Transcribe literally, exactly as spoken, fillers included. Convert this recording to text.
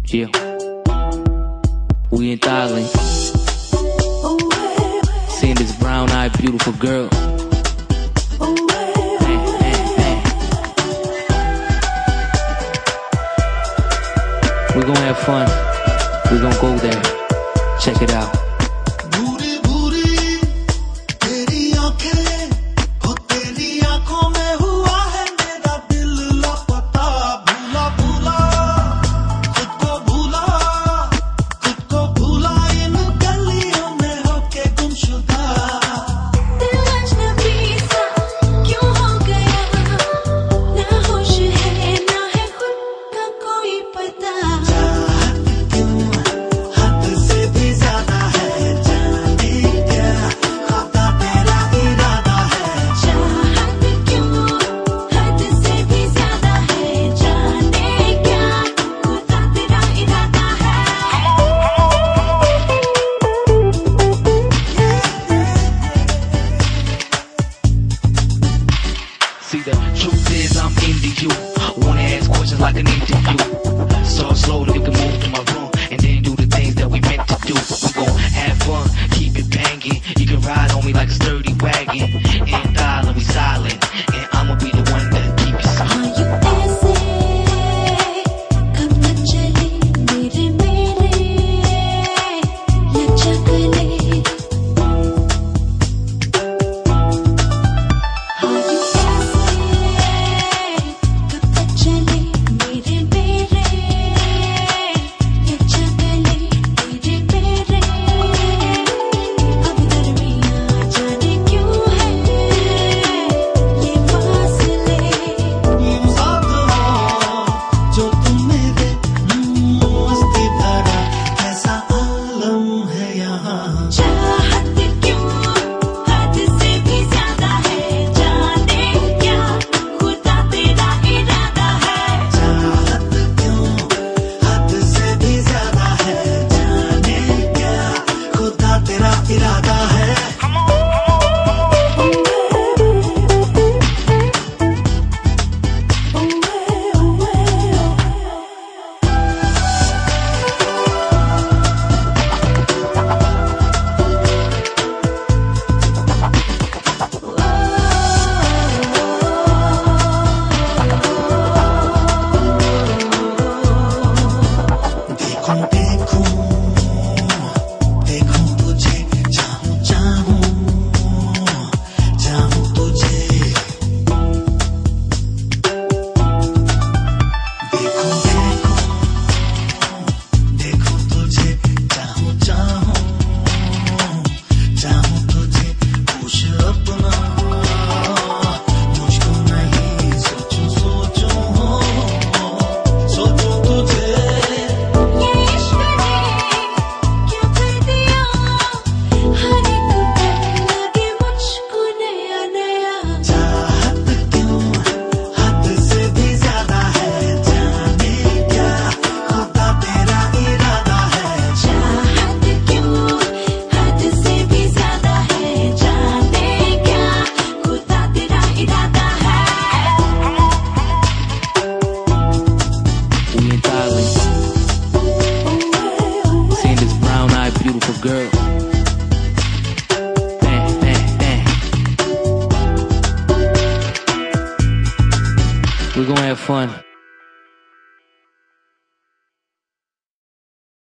Yeah. We in Thailand. Seeing this brown-eyed beautiful girl. Hey, hey, hey. We're gonna have fun. We're gonna go there. Check it out. See, the truth is I'm into you. Wanna ask questions like an interview. Start slow, then we can move to my room and then do the things that we meant to do. We gon' have fun, keep it banging. You can ride on me like a sturdy wagon. In Thailand, we silent, and I'ma be the one that keep you silent. We in Thailand. Seeing this brown-eyed beautiful girl.